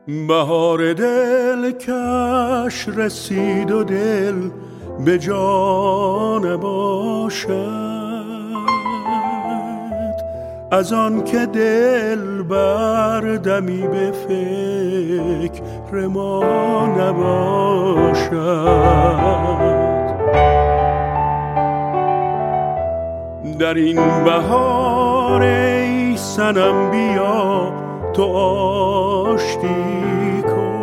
بهار دل کش رسید و دل به جان باشد، از آن که دل بردمی به فکر ما نباشد. در این بهار ای صنم بیا تو آشتی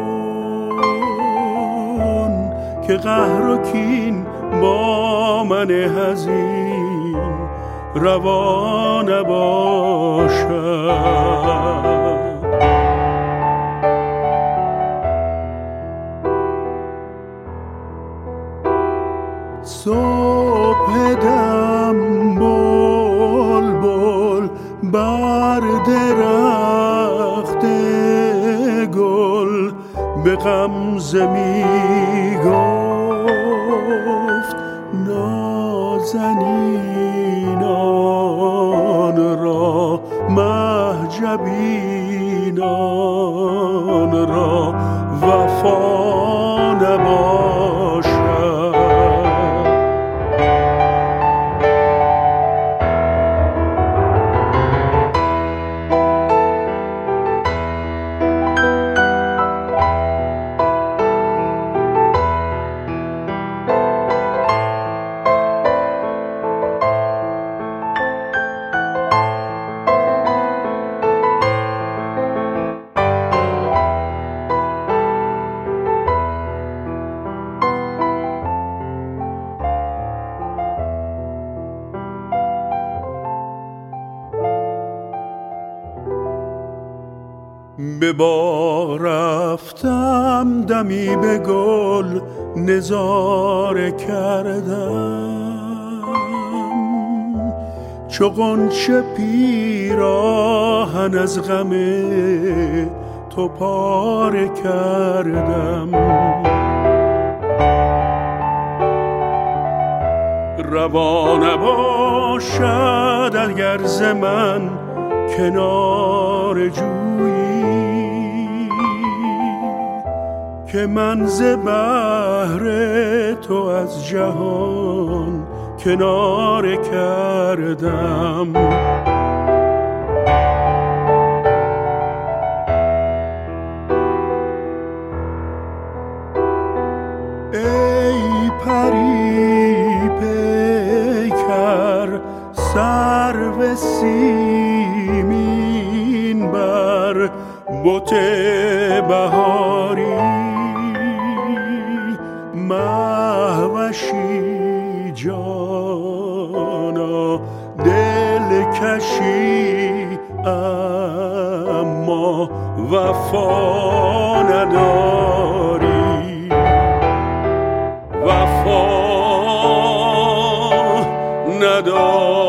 کن، که قهر و کین با من حزین روا نباشد. صبح دم بلبل بر درخت گل به غمزه می گفت نازنینان را مهجبینان را وفا نباشد. به باغ رفتم دمی به گل نظاره کردم، چو غنچه پیراهن از غم تو پاره کردم. روا نباشد اگر ز من کنار جویی، که من ز بحر تو از جهان کناره کردم. ای پری پیکر سرو سیمین بر بت بهاری، مهوشی جانا دل کشی اما وفا نداری، وفا نداری.